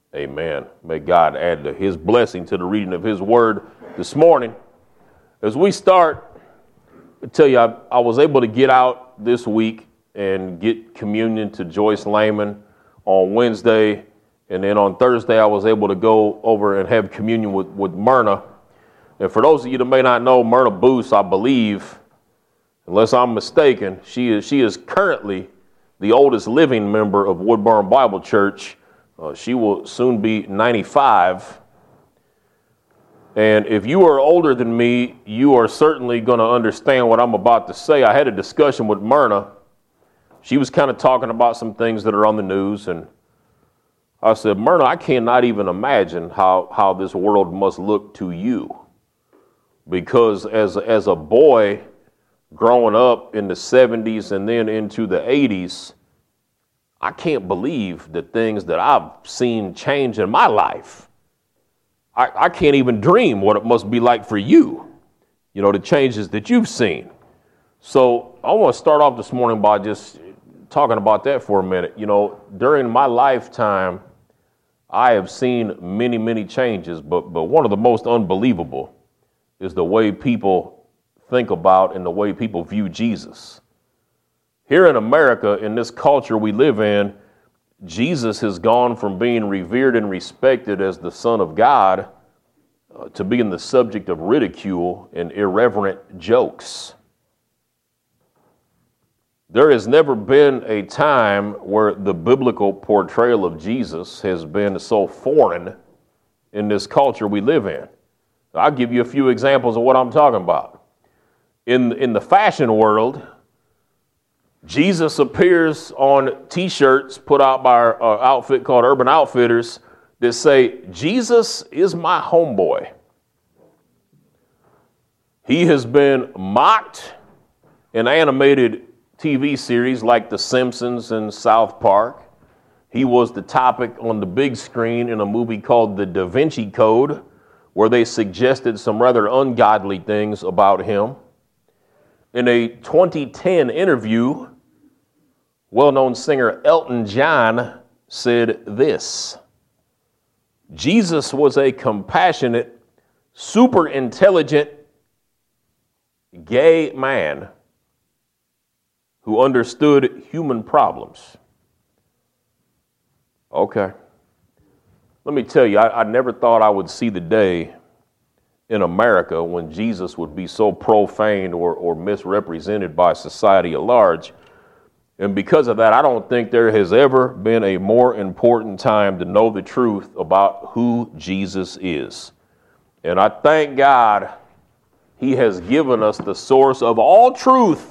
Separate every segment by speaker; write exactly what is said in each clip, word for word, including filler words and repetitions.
Speaker 1: Amen. May God add to his blessing to the reading of his word this morning. As we start, I tell you, I, I was able to get out this week and get communion to Joyce Lehman on Wednesday. And then on Thursday, I was able to go over and have communion with, with Myrna. And for those of you that may not know, Myrna Booth, I believe, unless I'm mistaken, she is she is currently the oldest living member of Woodburn Bible Church. Uh, she will soon be ninety-five. And if you are older than me, you are certainly going to understand what I'm about to say. I had a discussion with Myrna. She was kind of talking about some things that are on the news. And I said, Myrna, I cannot even imagine how, how this world must look to you. Because as, as a boy growing up in the seventies and then into the eighties, I can't believe the things that I've seen change in my life. I, I can't even dream what it must be like for you, you know, the changes that you've seen. So I want to start off this morning by just talking about that for a minute. You know, during my lifetime, I have seen many, many changes, but but one of the most unbelievable is the way people think about and the way people view Jesus. Here in America, in this culture we live in, Jesus has gone from being revered and respected as the Son of God uh, to being the subject of ridicule and irreverent jokes. There has never been a time where the biblical portrayal of Jesus has been so foreign in this culture we live in. I'll give you a few examples of what I'm talking about. In, in the fashion world, Jesus appears on T-shirts put out by our uh, outfit called Urban Outfitters that say, Jesus is my homeboy. He has been mocked in animated T V series like The Simpsons and South Park. He was the topic on the big screen in a movie called The Da Vinci Code, where they suggested some rather ungodly things about him. In a twenty ten interview, well-known singer Elton John said this: Jesus was a compassionate, super intelligent, gay man who understood human problems. Okay. Let me tell you, I, I never thought I would see the day in America when Jesus would be so profaned or, or misrepresented by society at large. And because of that, I don't think there has ever been a more important time to know the truth about who Jesus is. And I thank God he has given us the source of all truth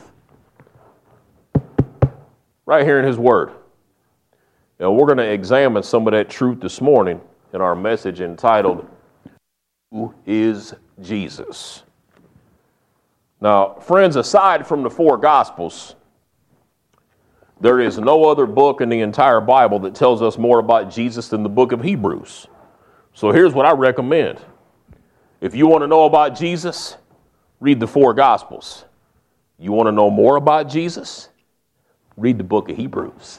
Speaker 1: right here in his word. And we're going to examine some of that truth this morning in our message entitled, Who is Jesus? Now, friends, aside from the four Gospels, there is no other book in the entire Bible that tells us more about Jesus than the book of Hebrews. So here's what I recommend. If you want to know about Jesus, read the four Gospels. You want to know more about Jesus? Read the book of Hebrews.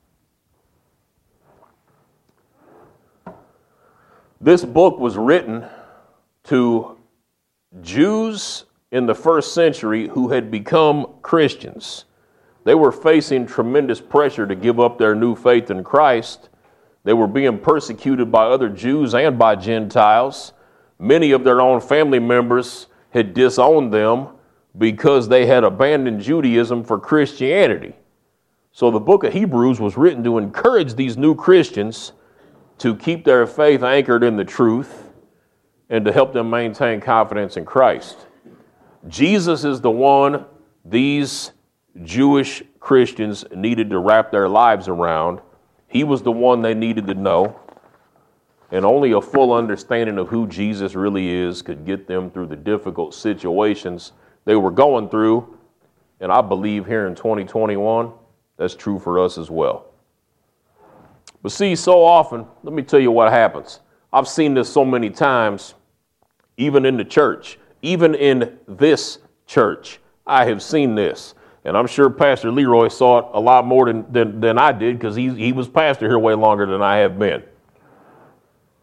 Speaker 1: This book was written to Jews in the first century who had become Christians. They were facing tremendous pressure to give up their new faith in Christ. They were being persecuted by other Jews and by Gentiles. Many of their own family members had disowned them because they had abandoned Judaism for Christianity. So the book of Hebrews was written to encourage these new Christians to keep their faith anchored in the truth and to help them maintain confidence in Christ. Jesus is the one these Jewish Christians needed to wrap their lives around. He was the one they needed to know. And only a full understanding of who Jesus really is could get them through the difficult situations they were going through. And I believe here in twenty twenty-one, that's true for us as well. But see, so often, let me tell you what happens. I've seen this so many times, even in the church, even in this church. I have seen this. And I'm sure Pastor Leroy saw it a lot more than, than, than I did, because he, he was pastor here way longer than I have been.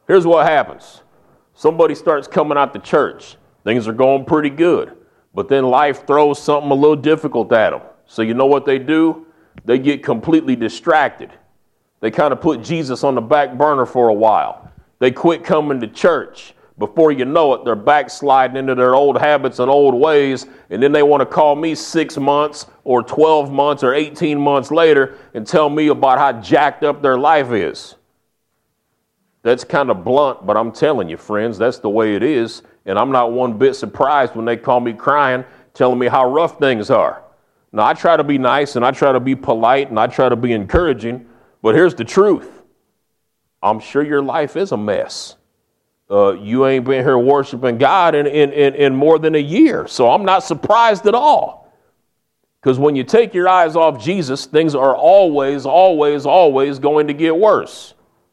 Speaker 1: Here's what happens. Somebody starts coming out to church. Things are going pretty good. But then life throws something a little difficult at them. So you know what they do? They get completely distracted. They kind of put Jesus on the back burner for a while. They quit coming to church. Before you know it, they're backsliding into their old habits and old ways. And then they want to call me six months or twelve months or eighteen months later and tell me about how jacked up their life is. That's kind of blunt, but I'm telling you, friends, that's the way it is. And I'm not one bit surprised when they call me crying, telling me how rough things are. Now, I try to be nice and I try to be polite and I try to be encouraging, but here's the truth. I'm sure your life is a mess. Uh, you ain't been here worshiping God in, in, in, in more than a year, so I'm not surprised at all. Because when you take your eyes off Jesus, things are always, always, always going to get worse.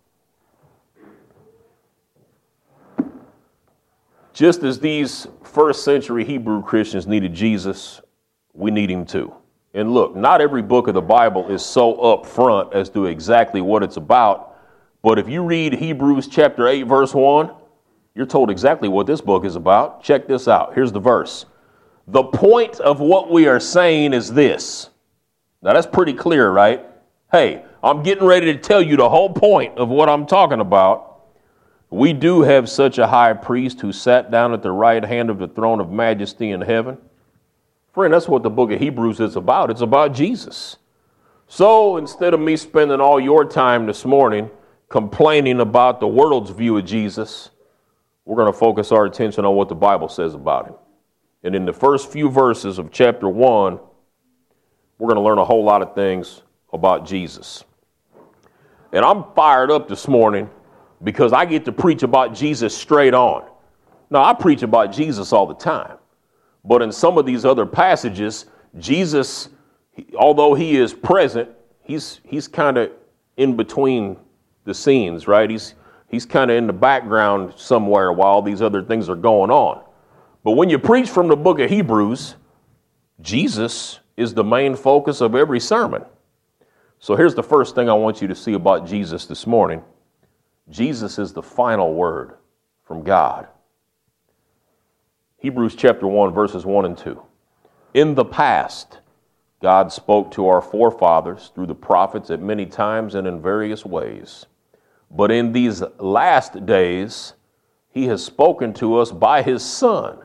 Speaker 1: Just as these first century Hebrew Christians needed Jesus, we need him too. And look, not every book of the Bible is so upfront as to exactly what it's about. But if you read Hebrews chapter eight, verse one, you're told exactly what this book is about. Check this out. Here's the verse. The point of what we are saying is this. Now that's pretty clear, right? Hey, I'm getting ready to tell you the whole point of what I'm talking about. We do have such a high priest who sat down at the right hand of the throne of majesty in heaven. Friend, that's what the book of Hebrews is about. It's about Jesus. So instead of me spending all your time this morning complaining about the world's view of Jesus, we're going to focus our attention on what the Bible says about him. And in the first few verses of chapter one, we're going to learn a whole lot of things about Jesus. And I'm fired up this morning because I get to preach about Jesus straight on. Now, I preach about Jesus all the time. But in some of these other passages, Jesus, although he is present, he's he's kind of in between the scenes, right? He's he's kind of in the background somewhere while these other things are going on. But when you preach from the book of Hebrews, Jesus is the main focus of every sermon. So here's the first thing I want you to see about Jesus this morning. Jesus is the final word from God. Hebrews chapter one, verses one and two. In the past, God spoke to our forefathers through the prophets at many times and in various ways. But in these last days, he has spoken to us by his Son.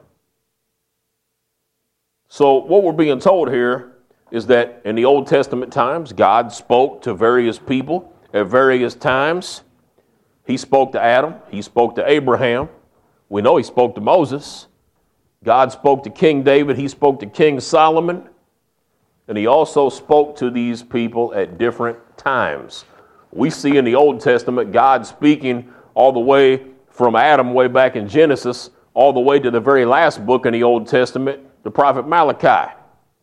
Speaker 1: So what we're being told here is that in the Old Testament times, God spoke to various people at various times. He spoke to Adam. He spoke to Abraham. We know he spoke to Moses. God spoke to King David. He spoke to King Solomon. And he also spoke to these people at different times. We see in the Old Testament God speaking all the way from Adam way back in Genesis, all the way to the very last book in the Old Testament, the prophet Malachi.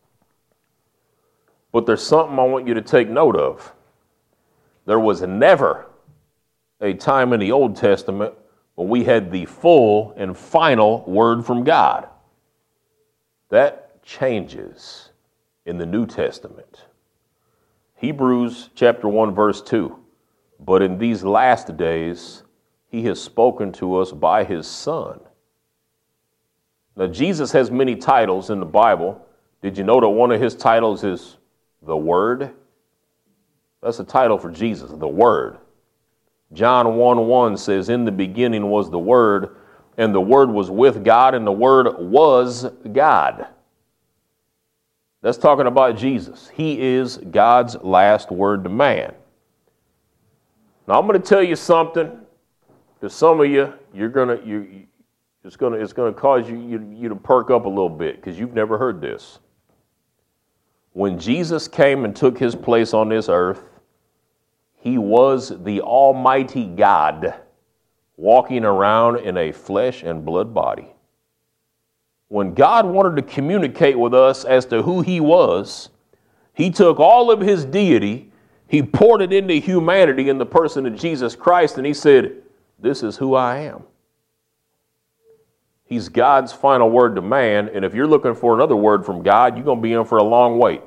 Speaker 1: But there's something I want you to take note of. There was never a time in the Old Testament when we had the full and final word from God. That changes in the New Testament. Hebrews chapter one, verse two. But in these last days, he has spoken to us by his Son. Now, Jesus has many titles in the Bible. Did you know that one of his titles is the Word? That's a title for Jesus, the Word. John one one says, in the beginning was the Word, and the Word was with God, and the Word was God. That's talking about Jesus. He is God's last word to man. Now, I'm going to tell you something. To some of you, you're going to, you, it's going to, it's going to cause you, you, you to perk up a little bit because you've never heard this. When Jesus came and took his place on this earth, he was the Almighty God walking around in a flesh and blood body. When God wanted to communicate with us as to who he was, he took all of his deity, he poured it into humanity in the person of Jesus Christ, and he said, this is who I am. He's God's final word to man, and if you're looking for another word from God, you're going to be in for a long wait.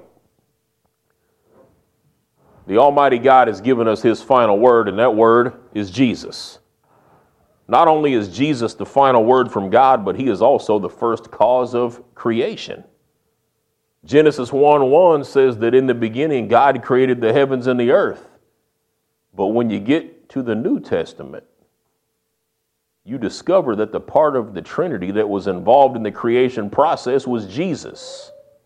Speaker 1: The Almighty God has given us his final word, and that word is Jesus. Not only is Jesus the final word from God, but he is also the first cause of creation. Genesis one one says that in the beginning, God created the heavens and the earth. But when you get to the New Testament, you discover that the part of the Trinity that was involved in the creation process was Jesus.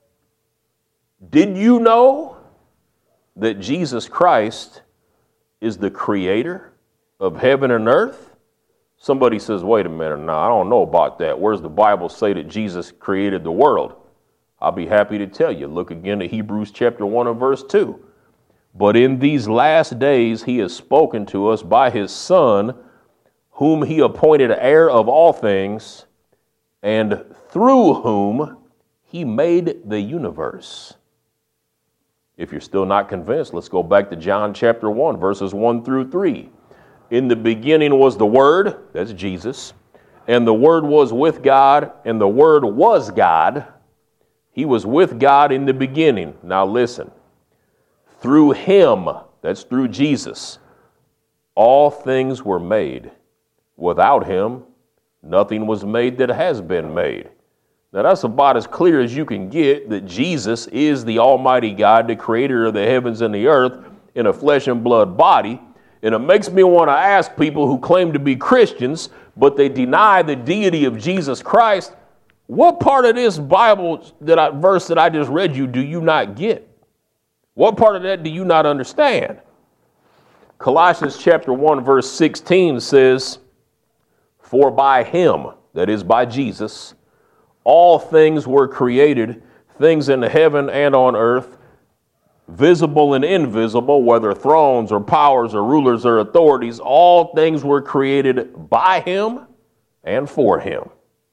Speaker 1: Did you know that Jesus Christ is the creator of heaven and earth? Somebody says, wait a minute, no, I don't know about that. Where's the Bible say that Jesus created the world? I'll be happy to tell you. Look again at Hebrews chapter one and verse two. But in these last days he has spoken to us by his Son, whom he appointed heir of all things, and through whom he made the universe. If you're still not convinced, let's go back to John chapter one, verses one through three. In the beginning was the Word, that's Jesus, and the Word was with God, and the Word was God. He was with God in the beginning. Now listen, through him, that's through Jesus, all things were made. Without him, nothing was made that has been made. Now that's about as clear as you can get that Jesus is the Almighty God, the creator of the heavens and the earth in a flesh and blood body. And it makes me want to ask people who claim to be Christians, but they deny the deity of Jesus Christ, what part of this Bible that I, verse that I just read you do you not get? What part of that do you not understand? Colossians chapter one verse sixteen says, for by him, that is by Jesus, all things were created, things in heaven and on earth, visible and invisible, whether thrones or powers or rulers or authorities, all things were created by him and for him.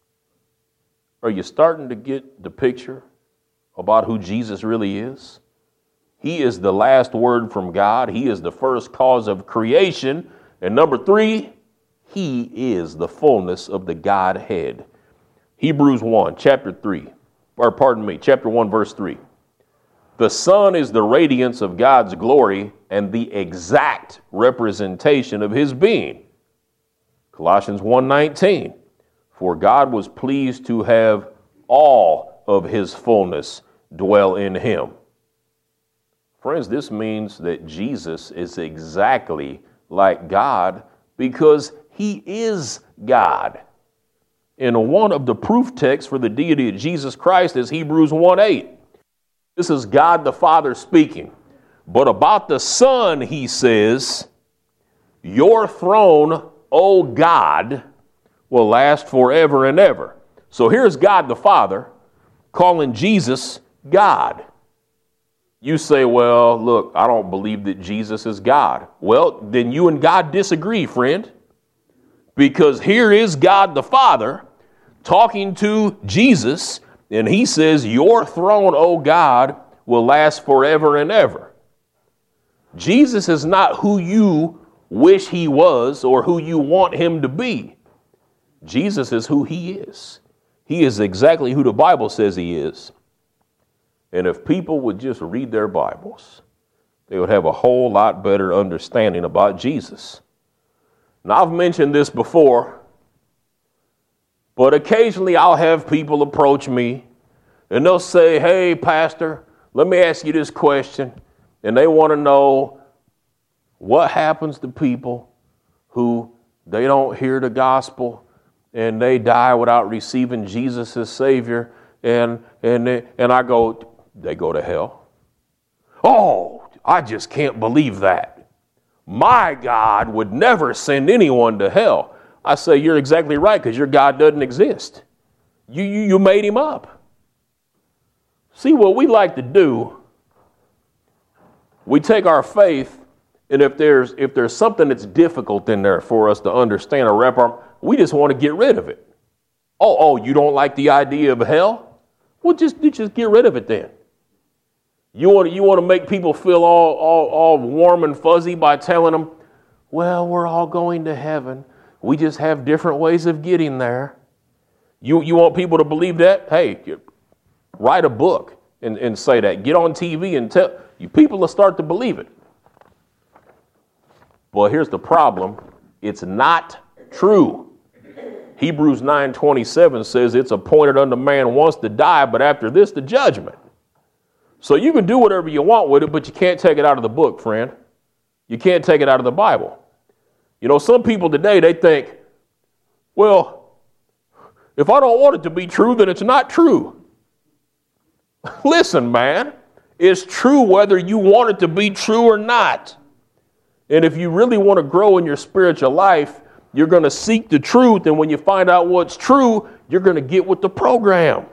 Speaker 1: Are you starting to get the picture about who Jesus really is? He is the last word from God. He is the first cause of creation. And number three, he is the fullness of the Godhead. Hebrews one, chapter three, or pardon me, chapter one, verse three. The Son is the radiance of God's glory and the exact representation of his being. Colossians one nineteen. For God was pleased to have all of his fullness dwell in him. Friends, this means that Jesus is exactly like God because he is God. And one of the proof texts for the deity of Jesus Christ is Hebrews one eight. This is God the Father speaking. But about the Son, he says, your throne, O God, will last forever and ever. So here's God the Father calling Jesus God. You say, well, look, I don't believe that Jesus is God. Well, then you and God disagree, friend. Because here is God the Father talking to Jesus, and he says, your throne, O God, will last forever and ever. Jesus is not who you wish he was or who you want him to be. Jesus is who he is. He is exactly who the Bible says he is. And if people would just read their Bibles, they would have a whole lot better understanding about Jesus. Now, I've mentioned this before, but occasionally I'll have people approach me and they'll say, hey, Pastor, let me ask you this question. And they want to know what happens to people who they don't hear the gospel and they die without receiving Jesus as Savior. And, and, they, and I go, they go to hell. Oh, I just can't believe that. My God would never send anyone to hell. I say, you're exactly right, because your God doesn't exist. You, you, you made him up. See, what we like to do, we take our faith, and if there's if there's something that's difficult in there for us to understand or wrap our, we just want to get rid of it. Oh, oh, you don't like the idea of hell? Well, just, just get rid of it then. You want to, you want to make people feel all, all, all warm and fuzzy by telling them, well, we're all going to heaven. We just have different ways of getting there. You, you want people to believe that? Hey, write a book and, and say that. Get on T V and tell you, people will start to believe it. Well, here's the problem. It's not true. Hebrews nine twenty-seven says it's appointed unto man once to die, but after this, the judgment. So you can do whatever you want with it, but you can't take it out of the book, friend. You can't take it out of the Bible. You know, some people today, they think, well, if I don't want it to be true, then it's not true. Listen, man, it's true whether you want it to be true or not. And if you really want to grow in your spiritual life, you're going to seek the truth. And when you find out what's true, you're going to get with the program.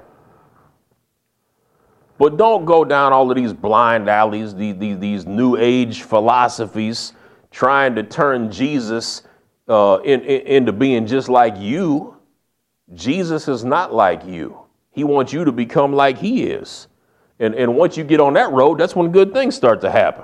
Speaker 1: But don't go down all of these blind alleys, these, these, these new age philosophies, trying to turn Jesus uh, in, in, into being just like you. Jesus is not like you. He wants you to become like he is. And, and once you get on that road, that's when good things start to happen.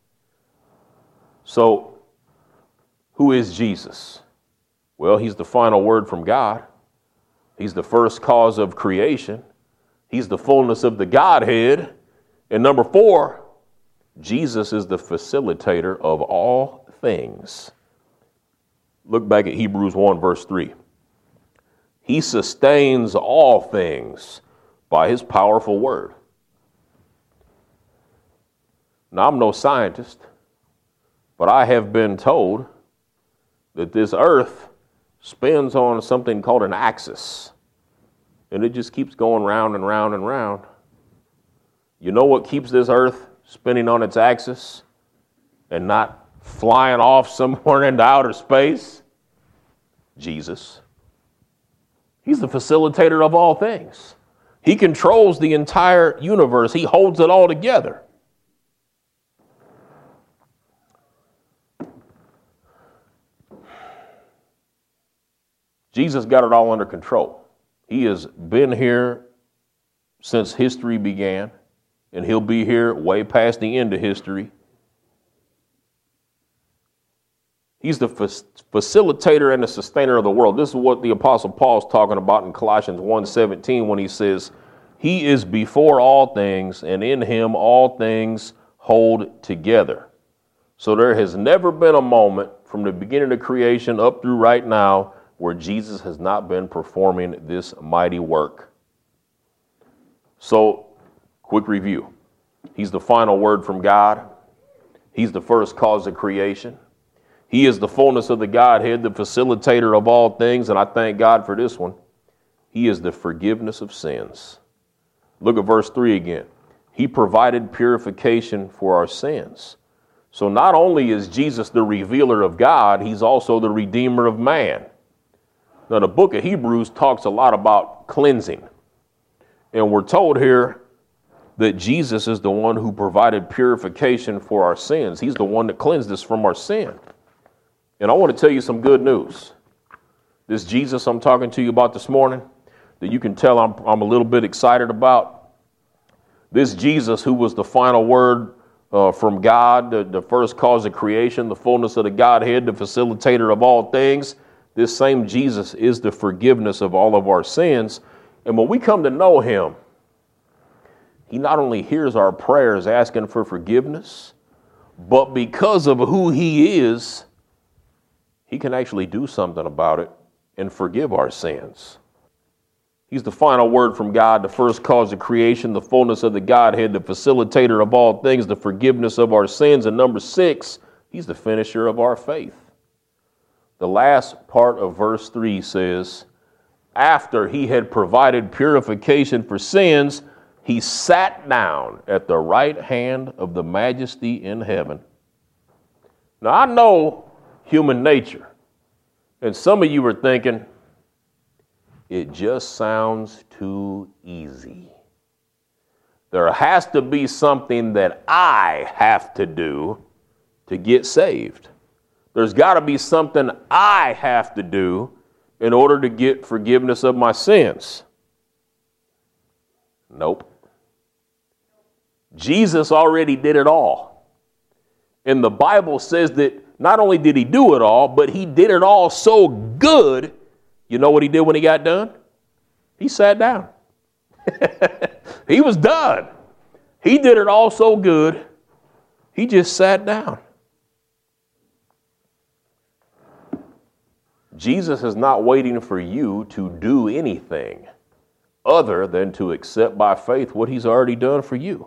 Speaker 1: So, who is Jesus? Well, he's the final word from God. He's the first cause of creation. He's the fullness of the Godhead. And number four, Jesus is the facilitator of all things. Look back at Hebrews one, verse three. He sustains all things by his powerful word. Now, I'm no scientist, but I have been told that this earth spins on something called an axis, and it just keeps going round and round and round. You know what keeps this earth spinning on its axis and not flying off somewhere into outer space? Jesus. He's the facilitator of all things. He controls the entire universe. He holds it all together. Jesus got it all under control. He has been here since history began, and he'll be here way past the end of history. He's the facilitator and the sustainer of the world. This is what the Apostle Paul's talking about in Colossians one seventeen when he says, he is before all things, and in him all things hold together. So there has never been a moment from the beginning of creation up through right now where Jesus has not been performing this mighty work. So, quick review. He's the final word from God. He's the first cause of creation. He is the fullness of the Godhead, the facilitator of all things, and I thank God for this one. He is the forgiveness of sins. Look at verse three again. He provided purification for our sins. So not only is Jesus the revealer of God, he's also the redeemer of man. Now, the book of Hebrews talks a lot about cleansing. And we're told here that Jesus is the one who provided purification for our sins. He's the one that cleansed us from our sin. And I want to tell you some good news. This Jesus I'm talking to you about this morning, that you can tell I'm, I'm a little bit excited about. This Jesus who was the final word uh, from God, the, the first cause of creation, the fullness of the Godhead, the facilitator of all things. This same Jesus is the forgiveness of all of our sins. And when we come to know him, he not only hears our prayers asking for forgiveness, but because of who he is, he can actually do something about it and forgive our sins. He's the final word from God, the first cause of creation, the fullness of the Godhead, the facilitator of all things, the forgiveness of our sins. And number six, he's the finisher of our faith. The last part of verse three says, after he had provided purification for sins, he sat down at the right hand of the majesty in heaven. Now, I know human nature, and some of you are thinking, it just sounds too easy. There has to be something that I have to do to get saved. There's got to be something I have to do in order to get forgiveness of my sins. Nope. Jesus already did it all. And the Bible says that not only did he do it all, but he did it all so good. You know what he did when he got done? He sat down. He was done. He did it all so good, he just sat down. Jesus is not waiting for you to do anything other than to accept by faith what he's already done for you.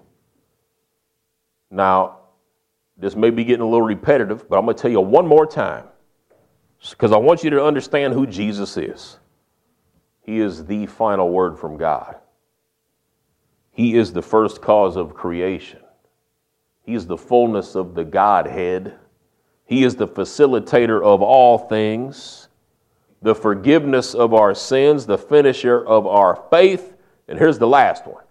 Speaker 1: Now, this may be getting a little repetitive, but I'm going to tell you one more time because I want you to understand who Jesus is. He is the final word from God. He is the first cause of creation. He is the fullness of the Godhead. He is the facilitator of all things, the forgiveness of our sins, the finisher of our faith. And here's the last one.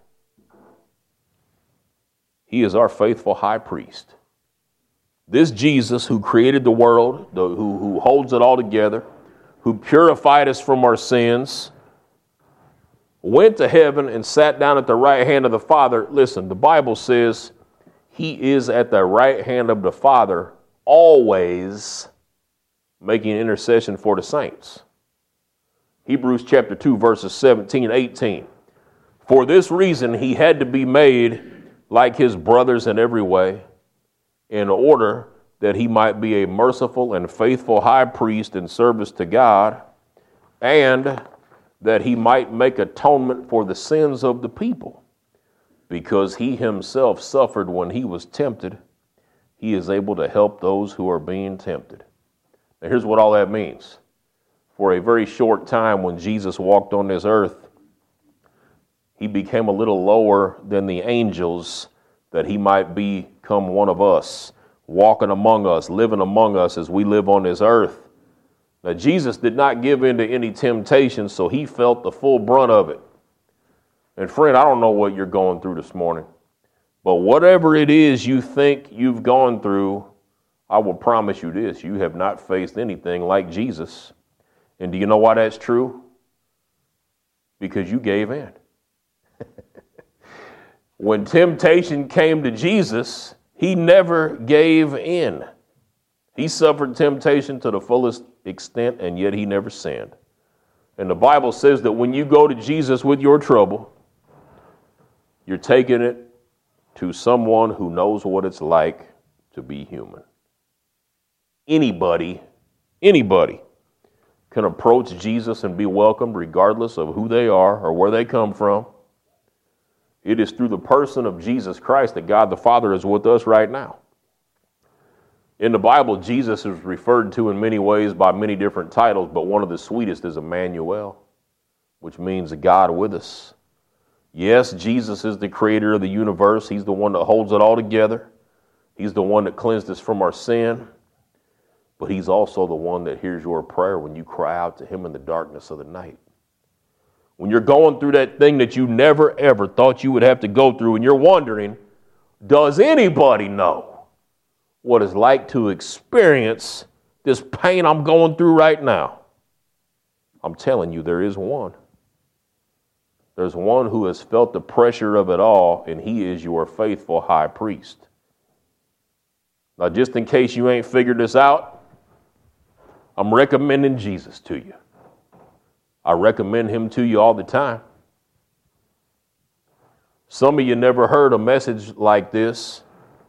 Speaker 1: He is our faithful high priest. This Jesus who created the world, the, who, who holds it all together, who purified us from our sins, went to heaven and sat down at the right hand of the Father. Listen, the Bible says he is at the right hand of the Father, always making intercession for the saints. Hebrews chapter two, verses seventeen and eighteen. For this reason, he had to be made like his brothers in every way, in order that he might be a merciful and faithful high priest in service to God, and that he might make atonement for the sins of the people. Because he himself suffered when he was tempted, he is able to help those who are being tempted. Now here's what all that means. For a very short time when Jesus walked on this earth, he became a little lower than the angels that he might become one of us, walking among us, living among us as we live on this earth. Now, Jesus did not give in to any temptation, so he felt the full brunt of it. And friend, I don't know what you're going through this morning, but whatever it is you think you've gone through, I will promise you this, you have not faced anything like Jesus. And do you know why that's true? Because you gave in. When temptation came to Jesus, he never gave in. He suffered temptation to the fullest extent, and yet he never sinned. And the Bible says that when you go to Jesus with your trouble, you're taking it to someone who knows what it's like to be human. Anybody, anybody can approach Jesus and be welcomed regardless of who they are or where they come from. It is through the person of Jesus Christ that God the Father is with us right now. In the Bible, Jesus is referred to in many ways by many different titles, but one of the sweetest is Emmanuel, which means God with us. Yes, Jesus is the creator of the universe. He's the one that holds it all together. He's the one that cleansed us from our sin. But he's also the one that hears your prayer when you cry out to him in the darkness of the night. When you're going through that thing that you never, ever thought you would have to go through, and you're wondering, does anybody know what it's like to experience this pain I'm going through right now? I'm telling you, there is one. There's one who has felt the pressure of it all, and he is your faithful high priest. Now, just in case you ain't figured this out, I'm recommending Jesus to you. I recommend him to you all the time. Some of you never heard a message like this.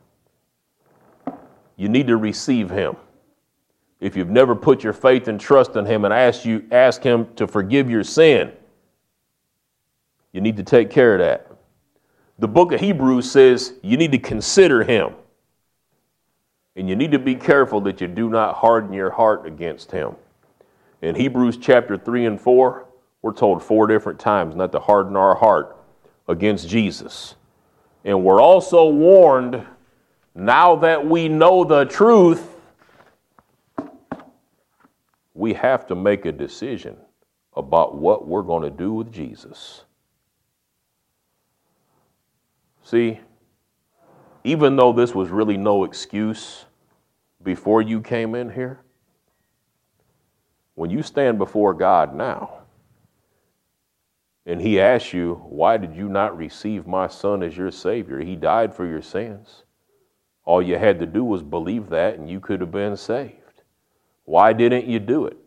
Speaker 1: You need to receive him. If you've never put your faith and trust in him and asked you, ask him to forgive your sin, you need to take care of that. The book of Hebrews says you need to consider him. And you need to be careful that you do not harden your heart against him. In Hebrews chapter three and four, we're told four different times not to harden our heart against Jesus. And we're also warned, now that we know the truth, we have to make a decision about what we're going to do with Jesus. See, even though this was really no excuse before you came in here, when you stand before God now and he asks you, why did you not receive my son as your Savior? He died for your sins. All you had to do was believe that and you could have been saved. Why didn't you do it?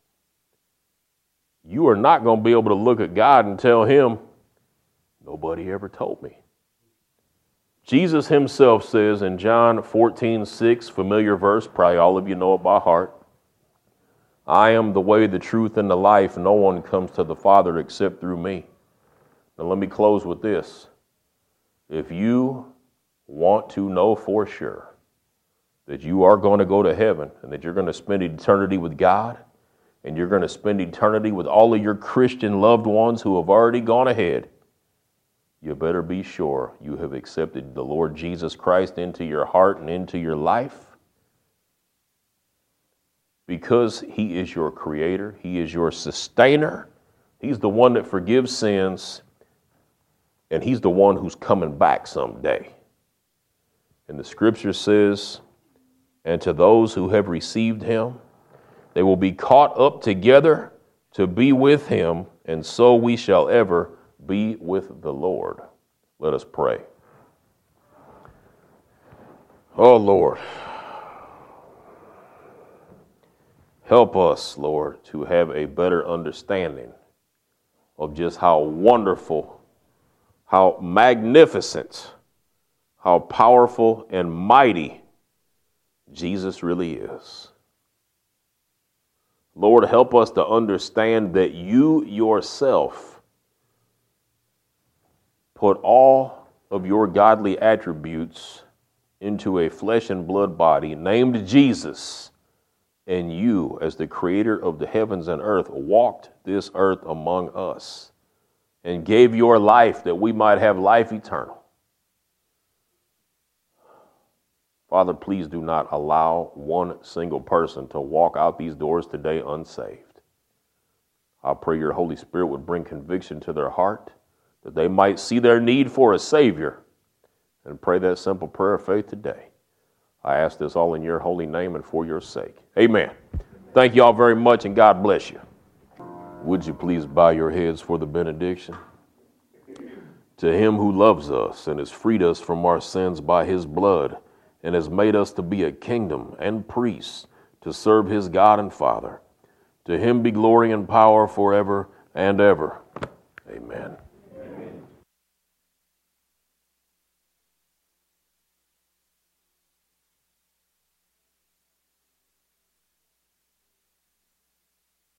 Speaker 1: You are not going to be able to look at God and tell him, nobody ever told me. Jesus himself says in John fourteen six, familiar verse, probably all of you know it by heart, I am the way, the truth, and the life. No one comes to the Father except through me. Now let me close with this. If you want to know for sure that you are going to go to heaven and that you're going to spend eternity with God and you're going to spend eternity with all of your Christian loved ones who have already gone ahead, you better be sure you have accepted the Lord Jesus Christ into your heart and into your life, because he is your creator, he is your sustainer, he's the one that forgives sins, and he's the one who's coming back someday. And the scripture says, and to those who have received him, they will be caught up together to be with him, and so we shall ever be with the Lord. Let us pray. Oh Lord, help us, Lord, to have a better understanding of just how wonderful, how magnificent, how powerful and mighty Jesus really is. Lord, help us to understand that you yourself put all of your godly attributes into a flesh and blood body named Jesus, and you, as the creator of the heavens and earth, walked this earth among us and gave your life that we might have life eternal. Father, please do not allow one single person to walk out these doors today unsaved. I pray your Holy Spirit would bring conviction to their heart, that they might see their need for a Savior, and pray that simple prayer of faith today. I ask this all in your holy name and for your sake. Amen. Thank you all very much, and God bless you. Would you please bow your heads for the benediction? To him who loves us and has freed us from our sins by his blood, and has made us to be a kingdom and priests to serve his God and Father, to him be glory and power forever and ever. Amen.